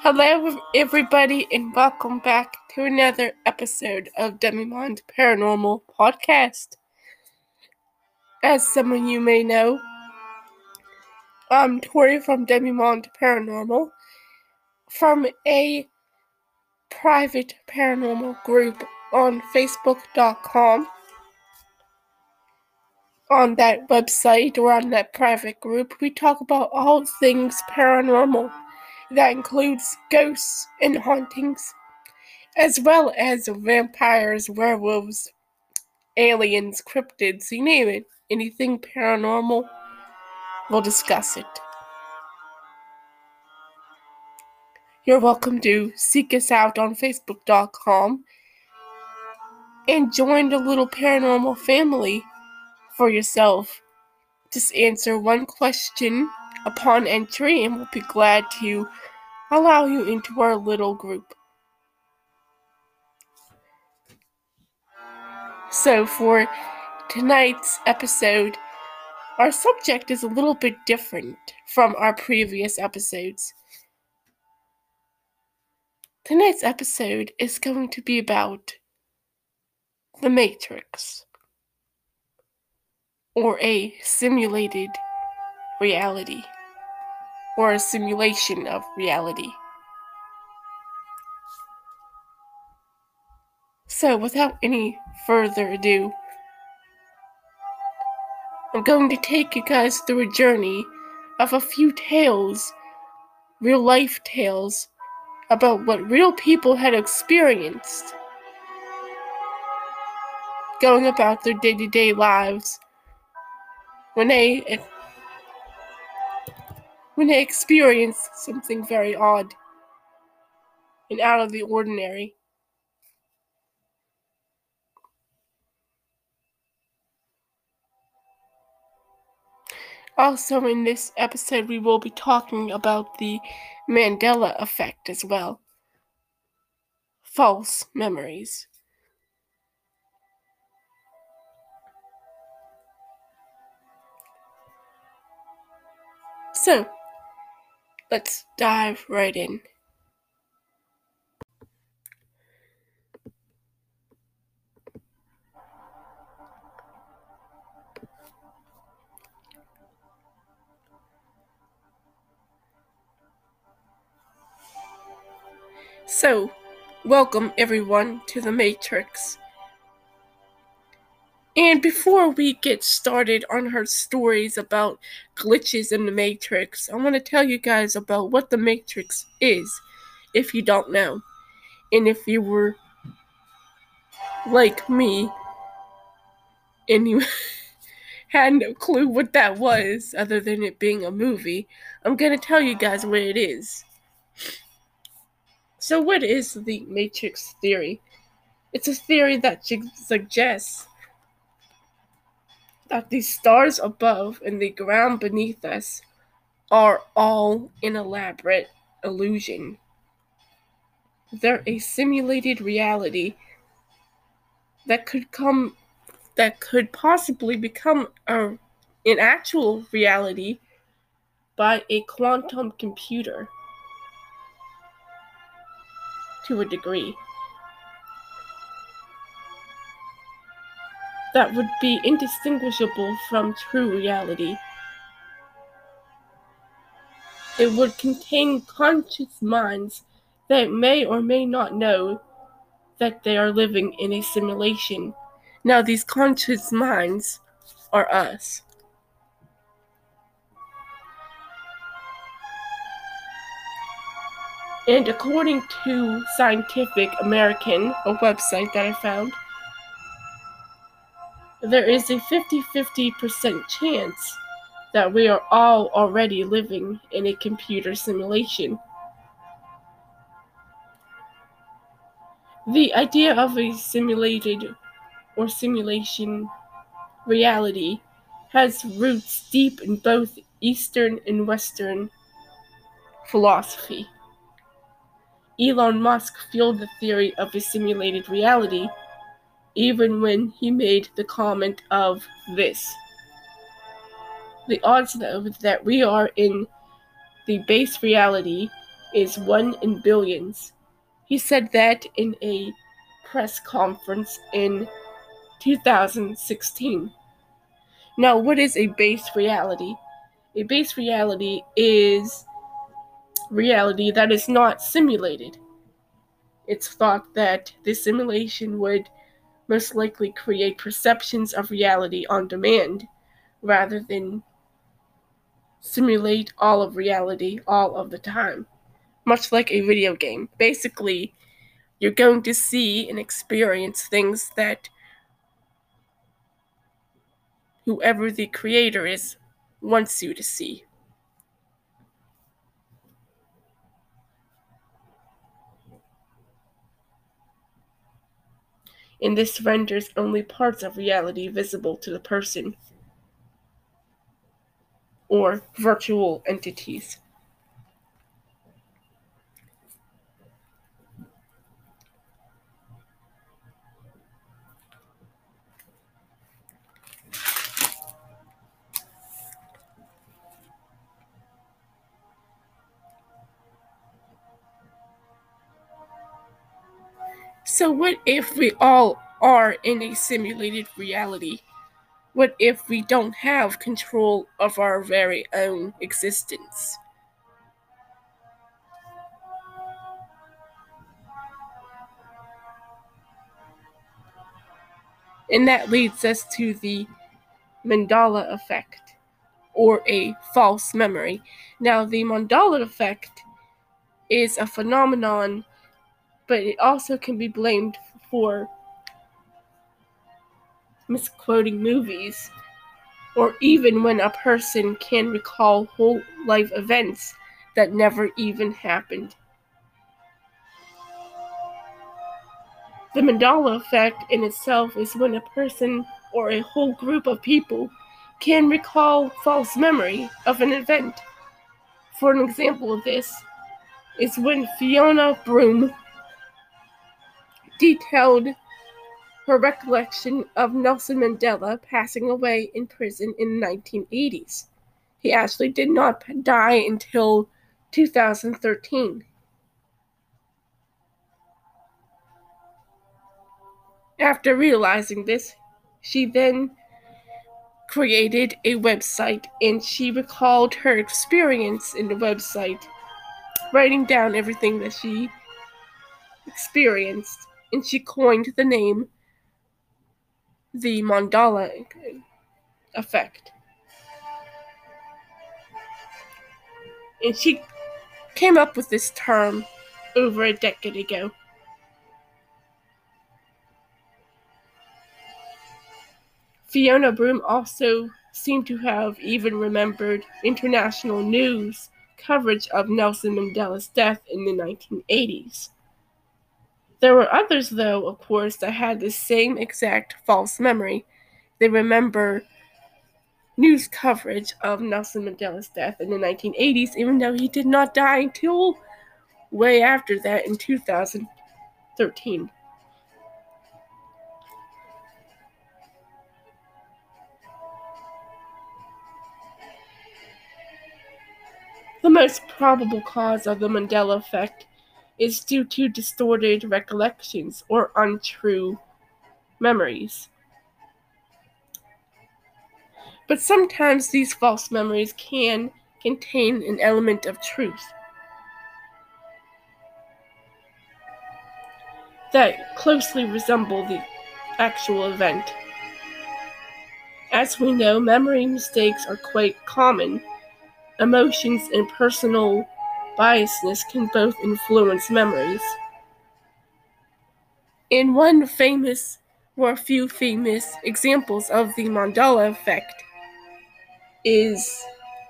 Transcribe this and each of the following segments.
Hello, everybody, and welcome back to another episode of Demimond Paranormal Podcast. As some of you may know, I'm Tori from Demimond Paranormal, from a private paranormal group on Facebook.com. On that website or on that private group, we talk about all things paranormal. That includes ghosts and hauntings, as well as vampires, werewolves, aliens, cryptids, you name it. Anything paranormal, we'll discuss it. You're welcome to seek us out on Facebook.com and join the little paranormal family for yourself. Just answer one question upon entry and we'll be glad to allow you into our little group. So for tonight's episode, our subject is a little bit different from our previous episodes. Tonight's episode is going to be about The Matrix, or a simulated reality, or a simulation of reality. So, without any further ado, I'm going to take you guys through a journey of a few tales, real life tales, about what real people had experienced going about their day-to-day lives when they experienced something very odd and out of the ordinary. Also, in this episode, we will be talking about the Mandela effect as well. False memories. So, let's dive right in. So, welcome everyone to The Matrix. And before we get started on her stories about glitches in the Matrix, I want to tell you guys about what the Matrix is, if you don't know. And if you were like me, and you had no clue what that was, other than it being a movie, I'm going to tell you guys what it is. So what is the Matrix theory? It's a theory that suggests that the stars above and the ground beneath us are all an elaborate illusion. They're a simulated reality that could possibly become an actual reality by a quantum computer to a degree. That would be indistinguishable from true reality. It would contain conscious minds that may or may not know that they are living in a simulation. Now, these conscious minds are us. And according to Scientific American, a website that I found, there is a 50-50% chance that we are all already living in a computer simulation. The idea of a simulated or simulation reality has roots deep in both Eastern and Western philosophy. Elon Musk fueled the theory of a simulated reality even when he made the comment of this: the odds that we are in the base reality is 1 in billions. He said that in a press conference in 2016. Now, what is a base reality? A base reality is reality that is not simulated. It's thought that this simulation would most likely create perceptions of reality on demand rather than simulate all of reality all of the time, much like a video game. Basically, you're going to see and experience things that whoever the creator is wants you to see. And this renders only parts of reality visible to the person or virtual entities. So what if we all are in a simulated reality? What if we don't have control of our very own existence? And that leads us to the Mandela effect, or a false memory. Now, the Mandela effect is a phenomenon, but it also can be blamed for misquoting movies, or even when a person can recall whole life events that never even happened. The Mandela effect in itself is when a person or a whole group of people can recall false memory of an event. For an example of this is when Fiona Broome detailed her recollection of Nelson Mandela passing away in prison in the 1980s. He actually did not die until 2013. After realizing this, she then created a website and she recalled her experience in the website, writing down everything that she experienced, and she coined the name the Mandela effect. And she came up with this term over a decade ago. Fiona Broome also seemed to have even remembered international news coverage of Nelson Mandela's death in the 1980s. There were others, though, of course, that had the same exact false memory. They remember news coverage of Nelson Mandela's death in the 1980s, even though he did not die until way after that in 2013. The most probable cause of the Mandela effect is due to distorted recollections or untrue memories. But sometimes these false memories can contain an element of truth that closely resemble the actual event. As we know, memory mistakes are quite common. Emotions and personal biasness can both influence memories. In one famous or a few famous examples of the Mandela effect is,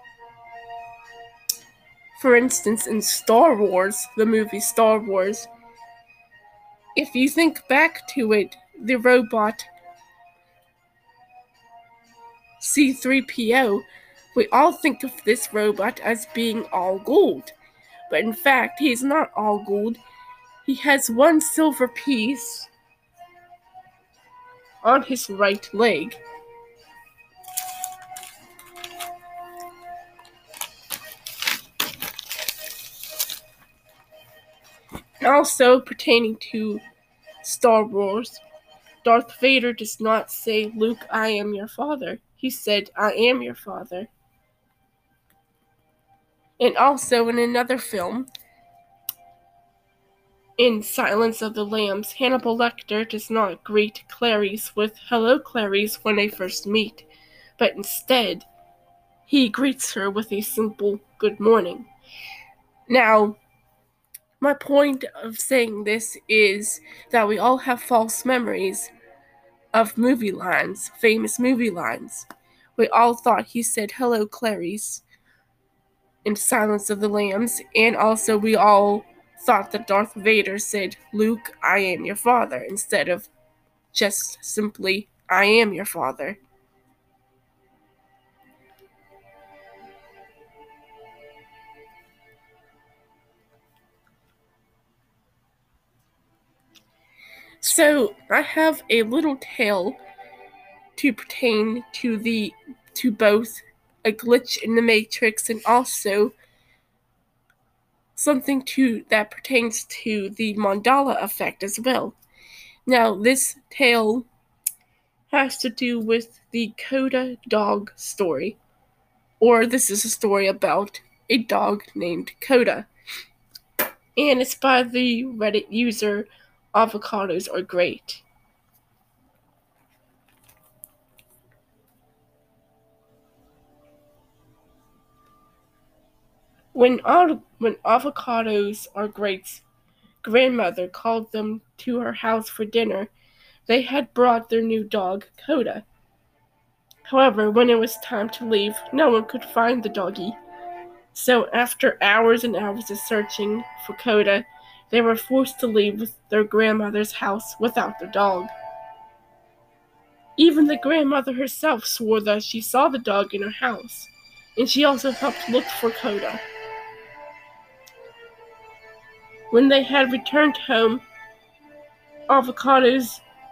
for instance, in Star Wars, the movie Star Wars. If you think back to it, the robot C-3PO, we all think of this robot as being all gold. But in fact, he is not all gold. He has one silver piece on his right leg. Also pertaining to Star Wars, Darth Vader does not say, "Luke, I am your father." He said, "I am your father." And also in another film, in Silence of the Lambs, Hannibal Lecter does not greet Clarice with "Hello, Clarice," when they first meet, but instead, he greets her with a simple "Good morning." Now, my point of saying this is that we all have false memories of movie lines, famous movie lines. We all thought he said "Hello, Clarice" in Silence of the Lambs, and also we all thought that Darth Vader said, "Luke, I am your father," instead of just simply, "I am your father." So I have a little tale to pertain to both a glitch in the Matrix and also something that pertains to the Mandela effect as well. Now, this tale has to do with the Coda dog story, or this is a story about a dog named Coda, and it's by the Reddit user Avocados Are Great. When Avocados Are Great's grandmother called them to her house for dinner, they had brought their new dog, Coda. However, when it was time to leave, no one could find the doggy. So after hours and hours of searching for Coda, they were forced to leave their grandmother's house without their dog. Even the grandmother herself swore that she saw the dog in her house, and she also helped look for Coda. When they had returned home, Avocado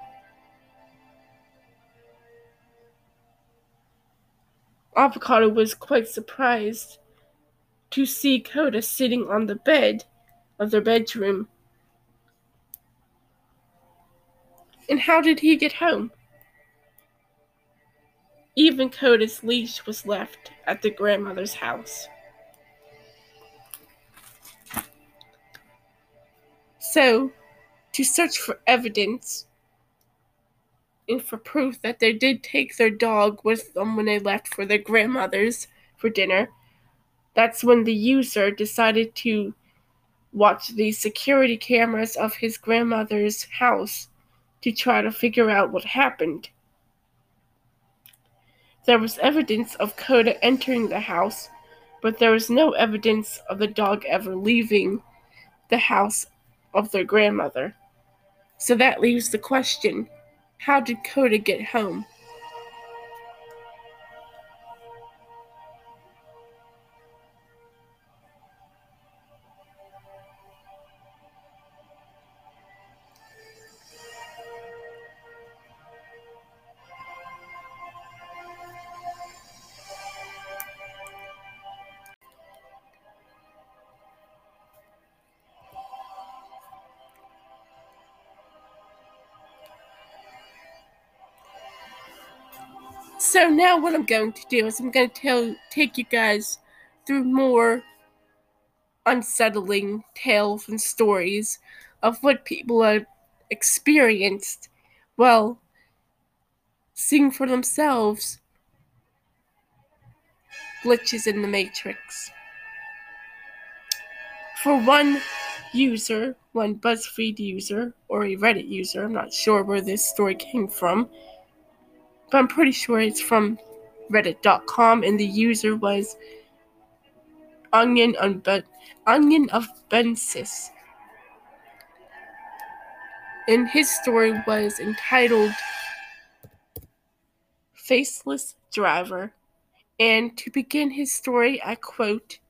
was quite surprised to see Coda sitting on the bed of their bedroom. And how did he get home? Even Coda's leash was left at the grandmother's house. So, to search for evidence and for proof that they did take their dog with them when they left for their grandmother's for dinner, that's when the user decided to watch the security cameras of his grandmother's house to try to figure out what happened. There was evidence of Coda entering the house, but there was no evidence of the dog ever leaving the house of their grandmother. So that leaves the question, how did Coda get home? So now what I'm going to do is I'm going to take you guys through more unsettling tales and stories of what people have experienced while seeing for themselves glitches in the Matrix. For one BuzzFeed user, or a Reddit user, I'm not sure where this story came from, but I'm pretty sure it's from reddit.com, and the user was Onion of Bensis. And his story was entitled Faceless Driver. And to begin his story, I quote,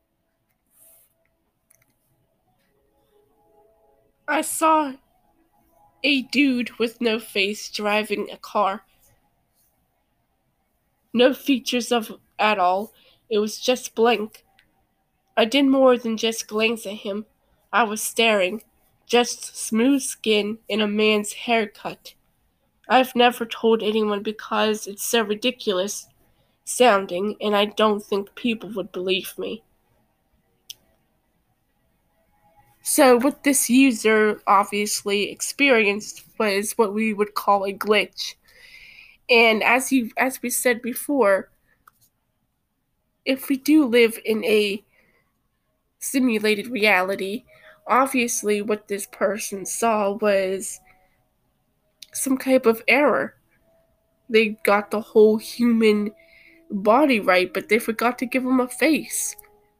"I saw a dude with no face driving a car. No features of at all. It was just blank. I did more than just glance at him. I was staring. just smooth skin and a man's haircut. I've never told anyone because it's so ridiculous sounding, and I don't think people would believe me. So what this user obviously experienced was what we would call a glitch. And as we said before, if we do live in a simulated reality, obviously what this person saw was some type of error. They got the whole human body right, but they forgot to give him a face.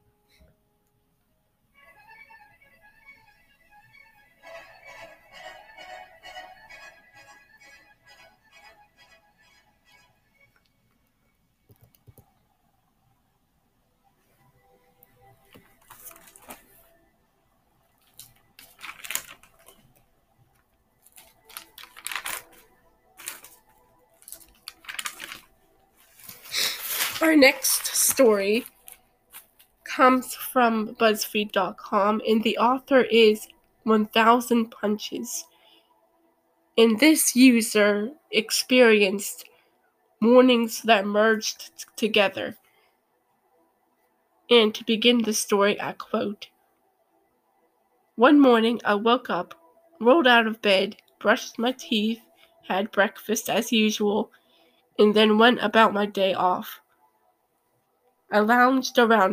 Our next story comes from BuzzFeed.com, and the author is 1000 Punches. And this user experienced mornings that merged together. And to begin the story, I quote, "One morning I woke up, rolled out of bed, brushed my teeth, had breakfast as usual, and then went about my day off. I lounged around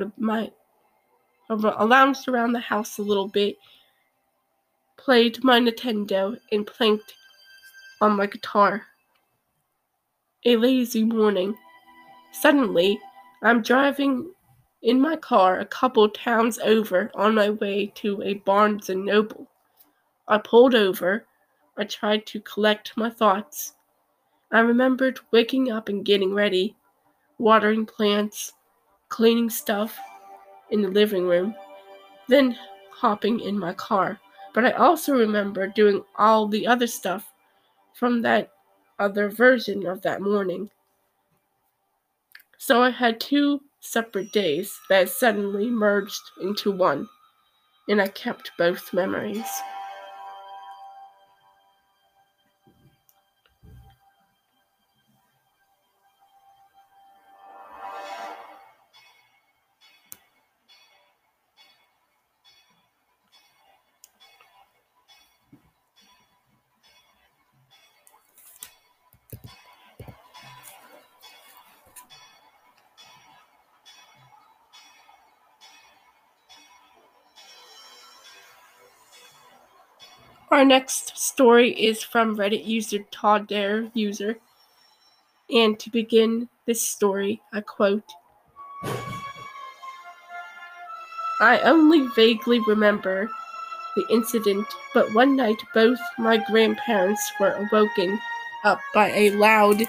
the house a little bit, played my Nintendo, and planked on my guitar. A lazy morning. Suddenly, I'm driving in my car a couple towns over on my way to a Barnes & Noble. I pulled over. I tried to collect my thoughts. I remembered waking up and getting ready, watering plants, cleaning stuff in the living room, then hopping in my car. But I also remember doing all the other stuff from that other version of that morning. So I had 2 separate days that suddenly merged into one, and I kept both memories." Our next story is from Reddit user Todd Dare User. And to begin this story, I quote, "I only vaguely remember the incident, but one night both my grandparents were woken up by a loud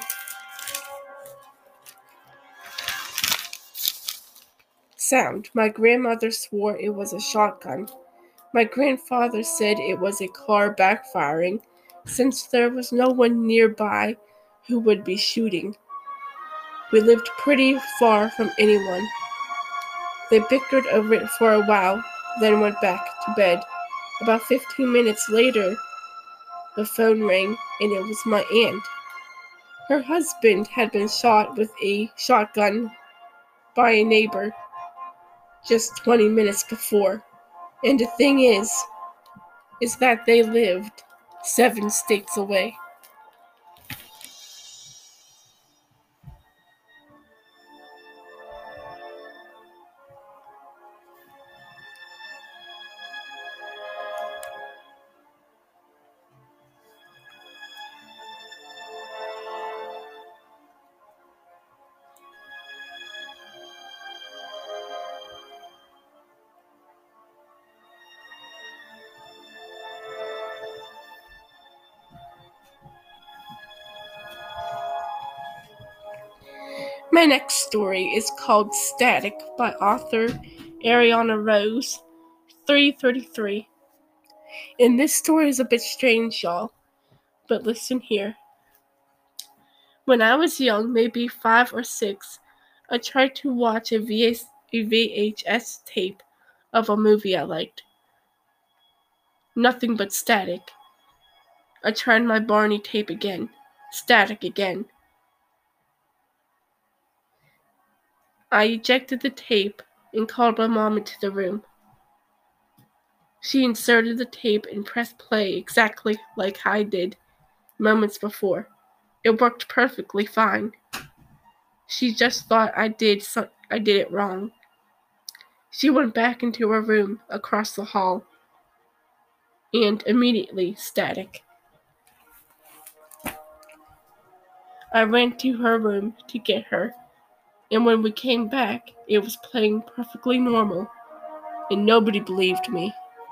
sound. My grandmother swore it was a shotgun. My grandfather said it was a car backfiring, since there was no one nearby who would be shooting. We lived pretty far from anyone. They bickered over it for a while, then went back to bed. About 15 minutes later, the phone rang, and it was my aunt. Her husband had been shot with a shotgun by a neighbor just 20 minutes before. And the thing is that they lived 7 states away." My next story is called Static by author Ariana Rose 333. And this story is a bit strange, y'all, but listen here. When I was young, maybe 5 or 6, I tried to watch a VHS tape of a movie I liked. Nothing but static. I tried my Barney tape again. Static again. I ejected the tape and called my mom into the room. She inserted the tape and pressed play exactly like I did moments before. It worked perfectly fine. She just thought I did it wrong. She went back into her room across the hall, and immediately static. I ran to her room to get her, and when we came back, it was playing perfectly normal, and nobody believed me.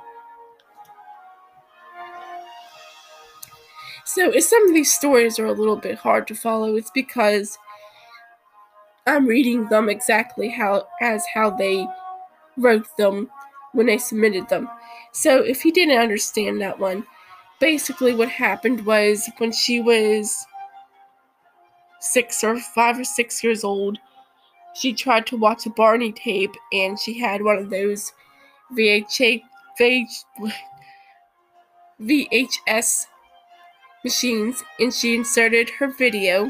So if some of these stories are a little bit hard to follow, it's because I'm reading them exactly how they wrote them when they submitted them. So if you didn't understand that one, basically what happened was when she was 5 or 6 years old, she tried to watch a Barney tape, and she had one of those VHS machines, and she inserted her video,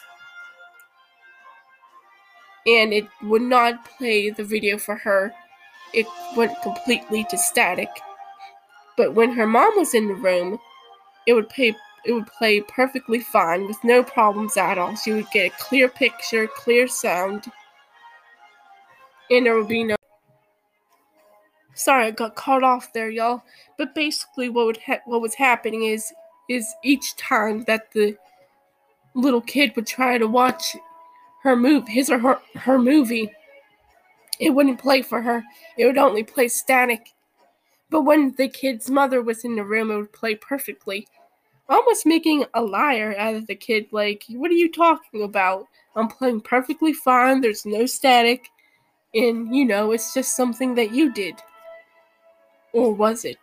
and it would not play the video for her. It went completely to static. But when her mom was in the room, it would play perfectly fine with no problems at all. She would get a clear picture, clear sound, and there would be no... Sorry, I got caught off there, y'all. But basically what was happening is each time that the little kid would try to watch her movie, it wouldn't play for her. It would only play static. But when the kid's mother was in the room, it would play perfectly. Almost making a liar out of the kid, like, what are you talking about? I'm playing perfectly fine, there's no static, and, it's just something that you did. Or was it?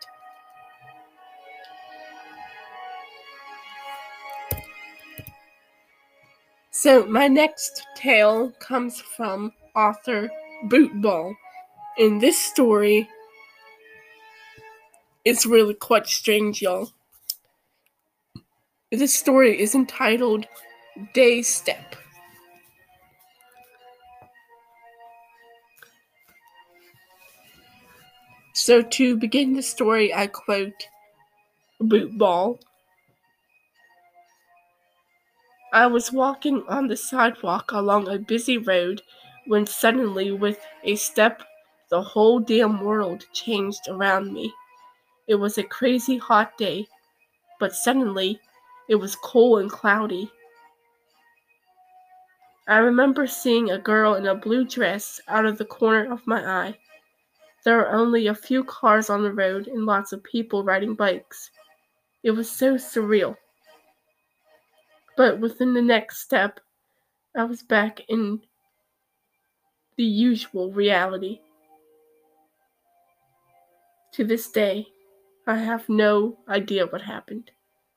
So, my next tale comes from author Bootball, and this story is really quite strange, y'all. This story is entitled Day Step. So to begin the story, I quote Bootball. I was walking on the sidewalk along a busy road when suddenly, with a step, the whole damn world changed around me. It was a crazy hot day, but suddenly it was cool and cloudy. I remember seeing a girl in a blue dress out of the corner of my eye. There were only a few cars on the road and lots of people riding bikes. It was so surreal. But within the next step, I was back in the usual reality. To this day, I have no idea what happened.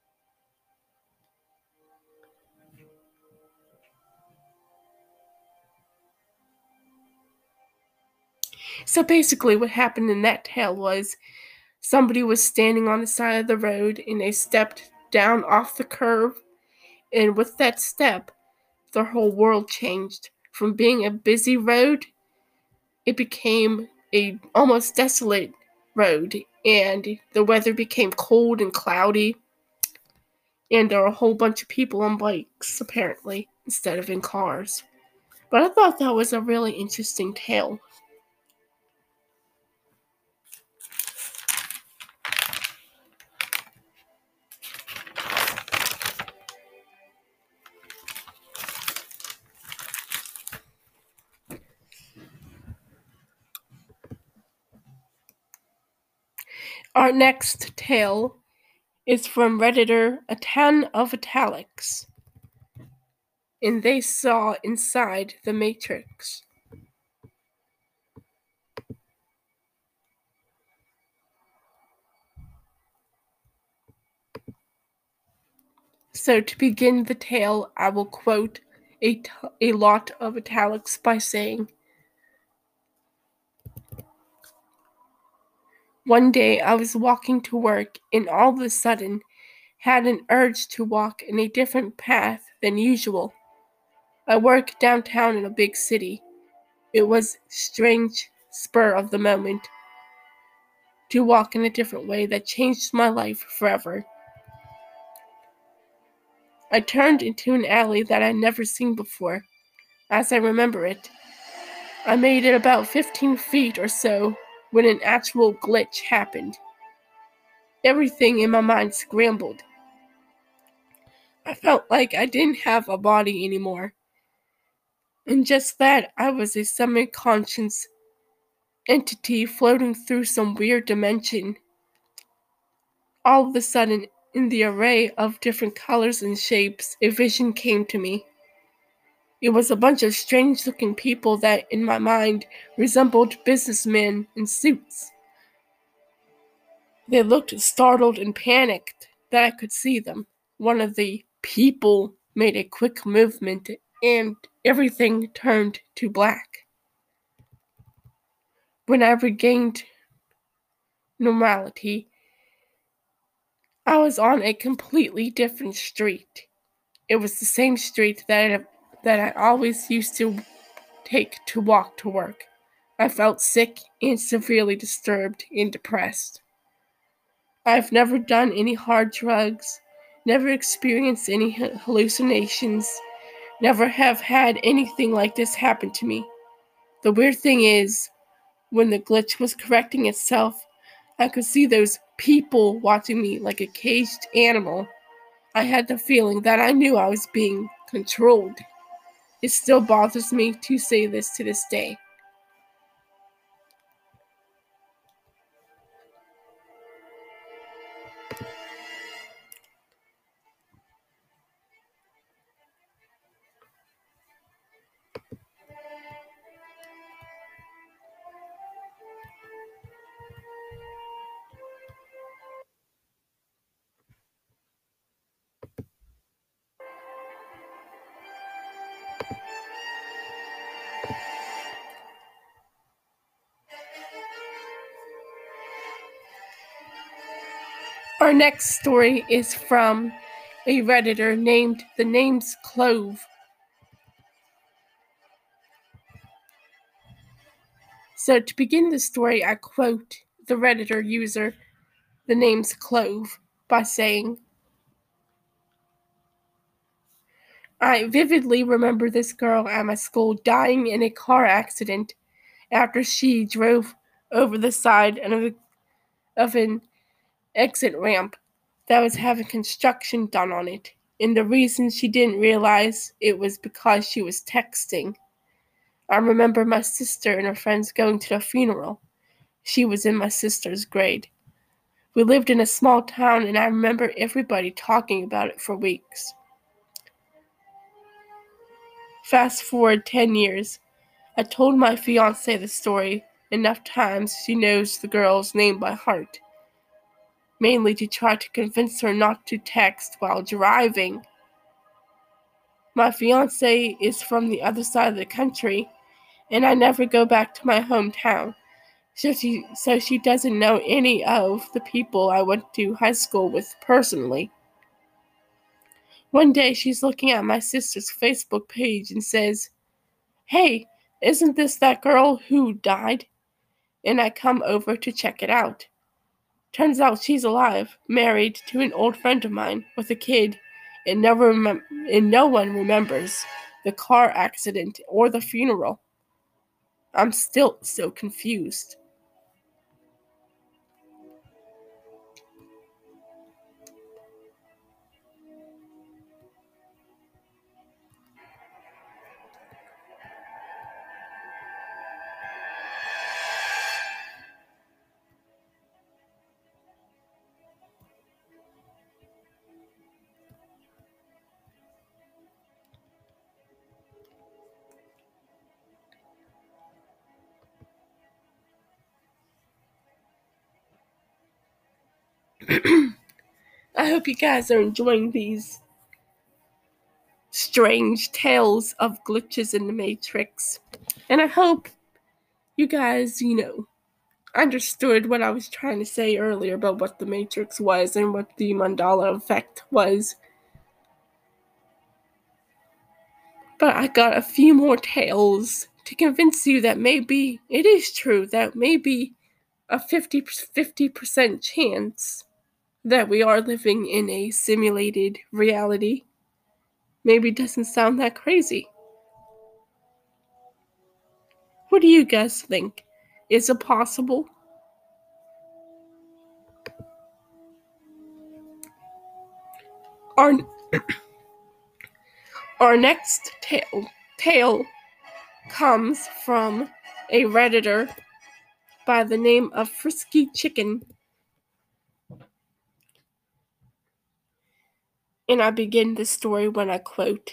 So basically what happened in that tale was somebody was standing on the side of the road and they stepped down off the curb, and with that step, their whole world changed. From being a busy road, it became a almost desolate road, and the weather became cold and cloudy, and there were a whole bunch of people on bikes, apparently, instead of in cars. But I thought that was a really interesting tale. Our next tale is from Redditor A Ton of Italics, and they saw inside the Matrix. So to begin the tale, I will quote a lot of italics by saying, One day I was walking to work and all of a sudden had an urge to walk in a different path than usual. I work downtown in a big city. It was strange spur of the moment to walk in a different way that changed my life forever. I turned into an alley that I'd never seen before, as I remember it. I made it about 15 feet or so when an actual glitch happened. Everything in my mind scrambled. I felt like I didn't have a body anymore, and just that I was a semi-conscious entity floating through some weird dimension. All of a sudden, in the array of different colors and shapes, a vision came to me. It was a bunch of strange-looking people that, in my mind, resembled businessmen in suits. They looked startled and panicked that I could see them. One of the people made a quick movement, and everything turned to black. When I regained normality, I was on a completely different street. It was the same street that I always used to take to walk to work. I felt sick and severely disturbed and depressed. I've never done any hard drugs, never experienced any hallucinations, never have had anything like this happen to me. The weird thing is, when the glitch was correcting itself, I could see those people watching me like a caged animal. I had the feeling that I knew I was being controlled. It still bothers me to say this to this day. Our next story is from a Redditor named The Name's Clove. So to begin the story, I quote the Redditor user The Name's Clove by saying, I vividly remember this girl at my school dying in a car accident after she drove over the side of an exit ramp that was having construction done on it. And the reason she didn't realize it was because she was texting. I remember my sister and her friends going to the funeral. She was in my sister's grade. We lived in a small town, and I remember everybody talking about it for weeks. Fast forward 10 years. I told my fiancée the story enough times she knows the girl's name by heart, mainly to try to convince her not to text while driving. My fiancée is from the other side of the country, and I never go back to my hometown, so she doesn't know any of the people I went to high school with personally. One day she's looking at my sister's Facebook page and says, "Hey, isn't this that girl who died?" And I come over to check it out. Turns out she's alive, married to an old friend of mine with a kid, and no one remembers the car accident or the funeral. I'm still so confused. I hope you guys are enjoying these strange tales of glitches in the Matrix. And I hope you guys, understood what I was trying to say earlier about what the Matrix was and what the Mandela effect was. But I got a few more tales to convince you that maybe it is true, that maybe a 50% chance that we are living in a simulated reality maybe doesn't sound that crazy. What do you guys think? Is it possible? Our, our next tale comes from a Redditor by the name of Frisky Chicken. And I begin the story when I quote,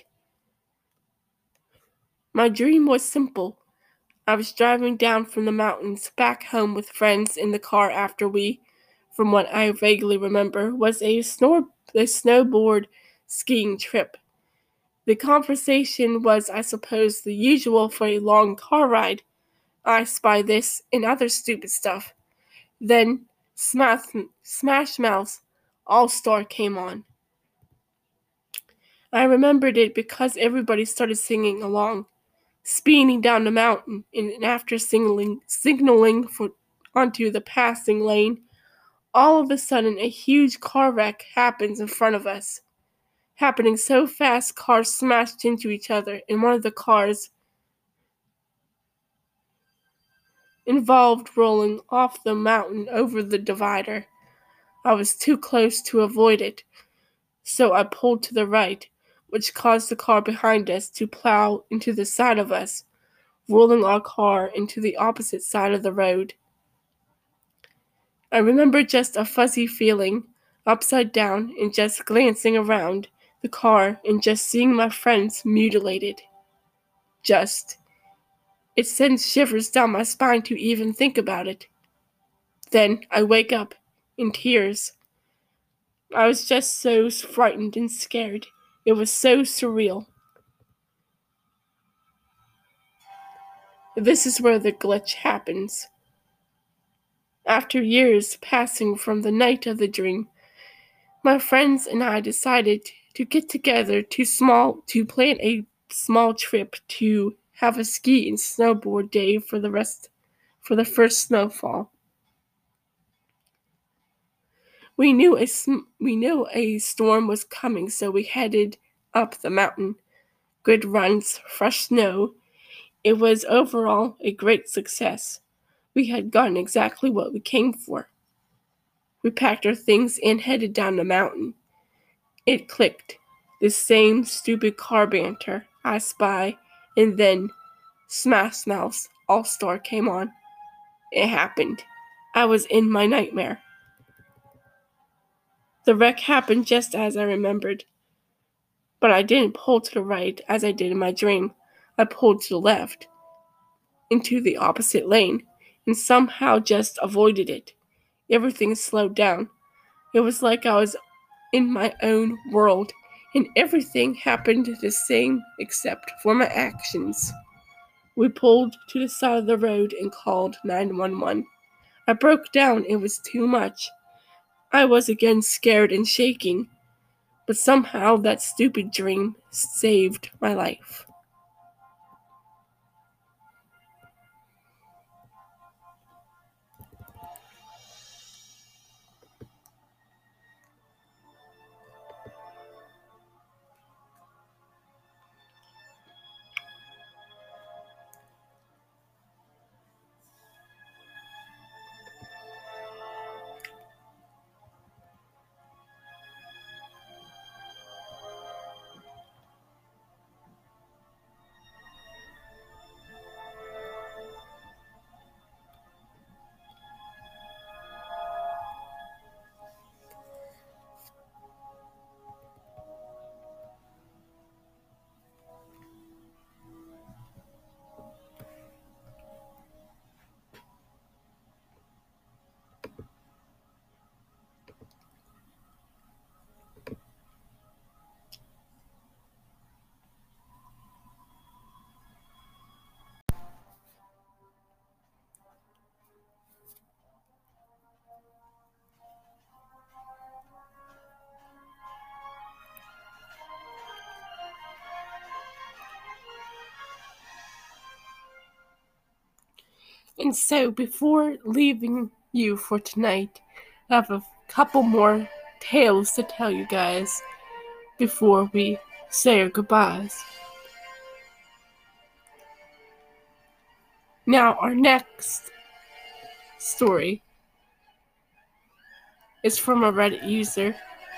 "My dream was simple. I was driving down from the mountains back home with friends in the car after we, from what I vaguely remember, was a snowboard skiing trip. The conversation was, I suppose, the usual for a long car ride. I spy this and other stupid stuff. Then Smash Mouth All-Star came on. I remembered it because everybody started singing along, speeding down the mountain, and after signaling for onto the passing lane, all of a sudden a huge car wreck happens in front of us. Happening so fast, cars smashed into each other, and one of the cars involved rolling off the mountain over the divider. I was too close to avoid it, so I pulled to the right, which caused the car behind us to plow into the side of us, rolling our car into the opposite side of the road. I remember just a fuzzy feeling, upside down, and just glancing around the car and just seeing my friends mutilated. Just. It sends shivers down my spine to even think about it. Then I wake up, in tears. I was just so frightened and scared. It was so surreal. This is where the glitch happens. After years passing from the night of the dream, my friends and I decided to get together to plan a small trip to have a ski and snowboard day for the first snowfall. We knew a storm was coming, so we headed up the mountain. Good runs, fresh snow. It was overall a great success. We had gotten exactly what we came for. We packed our things and headed down the mountain. It clicked. The same stupid car banter, I spy, and then Smash Mouth All-Star came on. It happened. I was in my nightmare. The wreck happened just as I remembered. But I didn't pull to the right as I did in my dream. I pulled to the left, into the opposite lane, and somehow just avoided it. Everything slowed down. It was like I was in my own world, and everything happened the same except for my actions. We pulled to the side of the road and called 911. I broke down. It was too much. I was again scared and shaking, but somehow that stupid dream saved my life. And so, before leaving you for tonight, I have a couple more tales to tell you guys before we say our goodbyes. Now, our next story is from a Reddit user.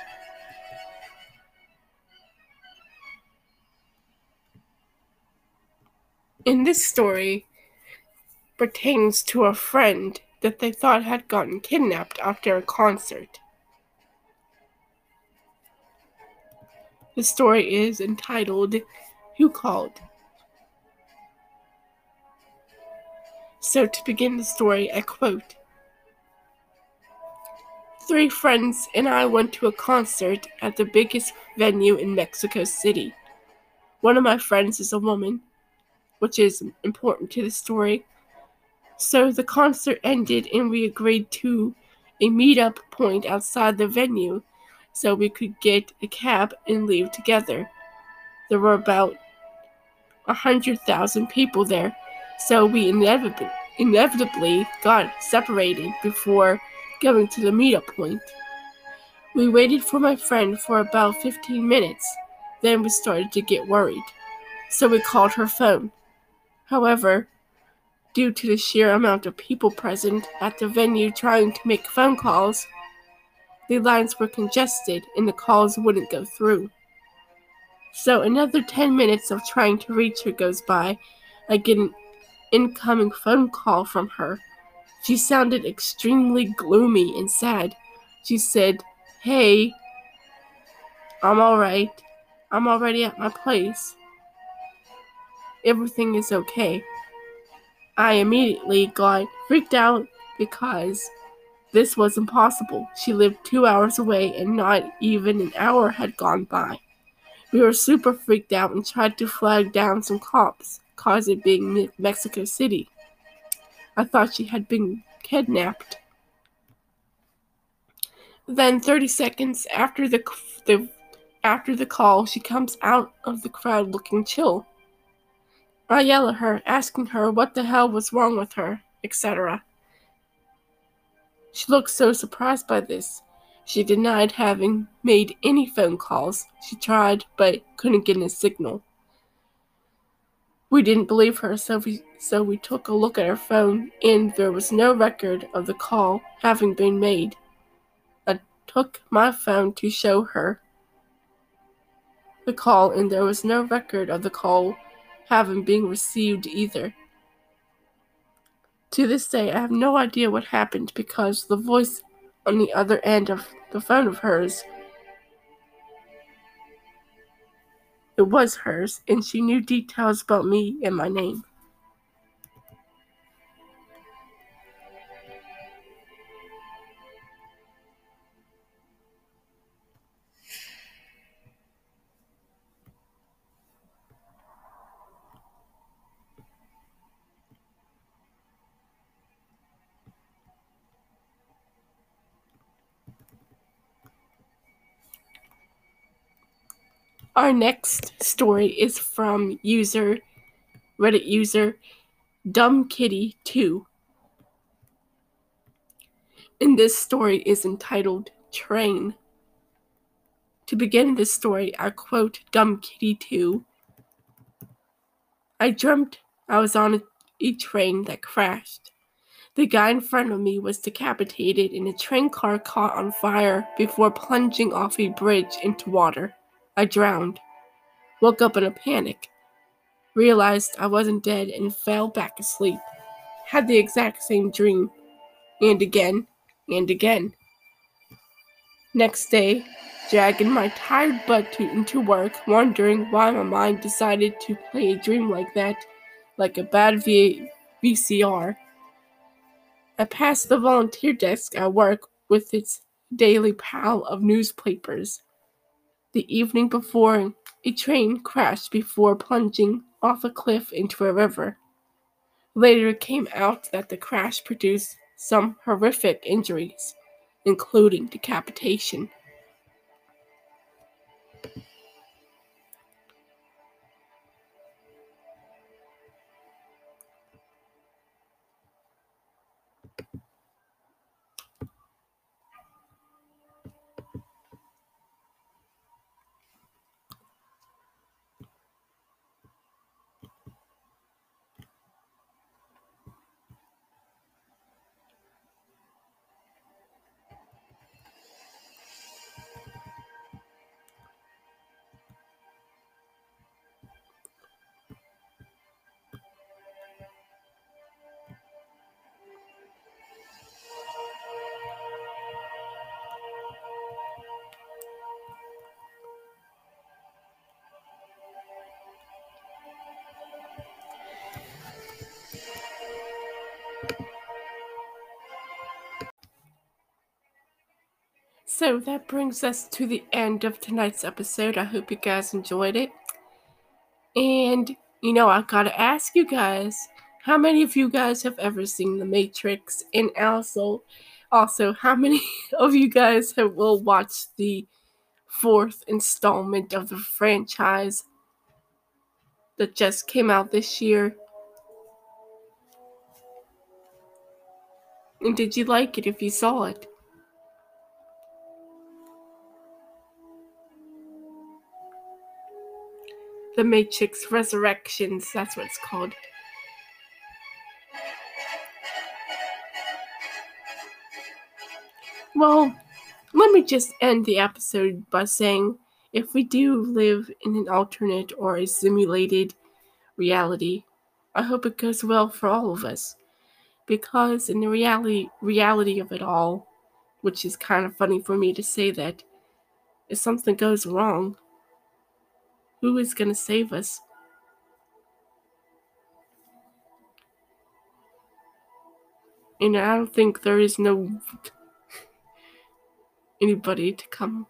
And this story pertains to a friend that they thought had gotten kidnapped after a concert. The story is entitled, Who Called? So to begin the story, I quote, 3 friends and I went to a concert at the biggest venue in Mexico City. One of my friends is a woman, which is important to the story. So the concert ended and we agreed to a meetup point outside the venue so we could get a cab and leave together. There were about 100,000 people there, so we inevitably got separated before going to the meetup point. We waited for my friend for about 15 minutes, then we started to get worried, so we called her phone. However, due to the sheer amount of people present at the venue trying to make phone calls, the lines were congested and the calls wouldn't go through. So another 10 minutes of trying to reach her goes by. I get an incoming phone call from her. She sounded extremely gloomy and sad. She said, "Hey, I'm alright. I'm already at my place. Everything is okay." I immediately got freaked out because this was impossible. She lived 2 hours away and not even an hour had gone by. We were super freaked out and tried to flag down some cops, cause it being Mexico City. I thought she had been kidnapped. Then 30 seconds after the call, she comes out of the crowd looking chill. I yell at her, asking her what the hell was wrong with her, etc. She looked so surprised by this. She denied having made any phone calls. She tried, but couldn't get a signal. We didn't believe her, so we took a look at her phone, and there was no record of the call having been made. I took my phone to show her the call, and there was no record of the call having been received either. To this day, I have no idea what happened because the voice on the other end of the phone of hers, it was hers, and she knew details about me and my name. Our next story is from Reddit user DumbKitty2. And this story is entitled Train. To begin this story, I quote DumbKitty2. I dreamt I was on a train that crashed. The guy in front of me was decapitated and a train car caught on fire before plunging off a bridge into water. I drowned. Woke up in a panic. Realized I wasn't dead and fell back asleep. Had the exact same dream. And again. And again. Next day, dragging my tired butt into work, wondering why my mind decided to play a dream like that, like a bad VCR. I passed the volunteer desk at work with its daily pile of newspapers. The evening before, a train crashed before plunging off a cliff into a river. Later it came out that the crash produced some horrific injuries, including decapitation. So that brings us to the end of tonight's episode. I hope you guys enjoyed it. And, I gotta ask you guys, how many of you guys have ever seen The Matrix? And also, how many of you guys will watch the fourth installment of the franchise that just came out this year? And did you like it if you saw it? The Matrix Resurrections, that's what it's called. Well, let me just end the episode by saying, if we do live in an alternate or a simulated reality, I hope it goes well for all of us. Because in the reality of it all, which is kind of funny for me to say that, if something goes wrong, who is going to save us? And I don't think there is anybody to come.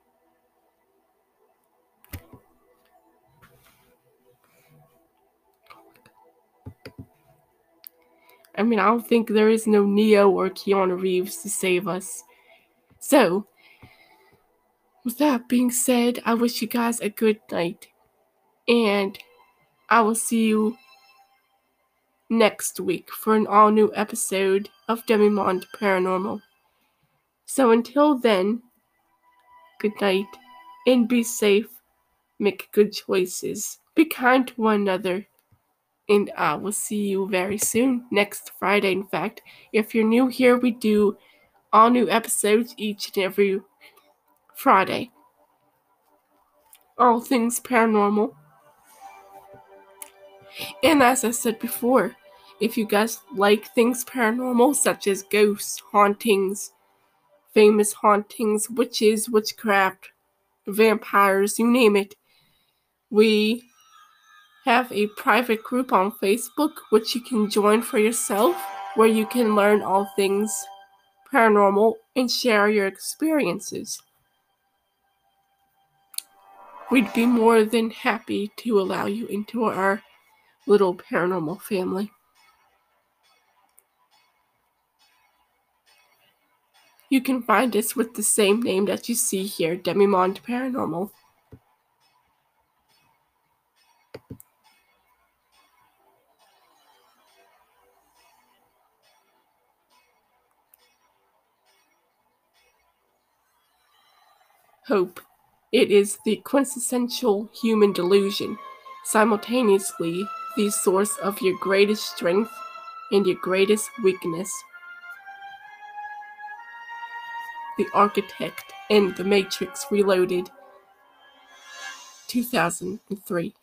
I don't think there is no Neo or Keanu Reeves to save us. So, with that being said, I wish you guys a good night. And I will see you next week for an all-new episode of Demi-Monde Paranormal. So until then, good night, and be safe, make good choices, be kind to one another, and I will see you very soon, next Friday in fact. If you're new here, we do all new episodes each and every Friday. All things paranormal. And as I said before, if you guys like things paranormal, such as ghosts, hauntings, famous hauntings, witches, witchcraft, vampires, you name it, we have a private group on Facebook which you can join for yourself, where you can learn all things paranormal and share your experiences. We'd be more than happy to allow you into our little paranormal family. You can find us with the same name that you see here, Demi-Monde Paranormal. Hope. It is the quintessential human delusion, simultaneously the source of your greatest strength and your greatest weakness. The Architect and The Matrix Reloaded, 2003.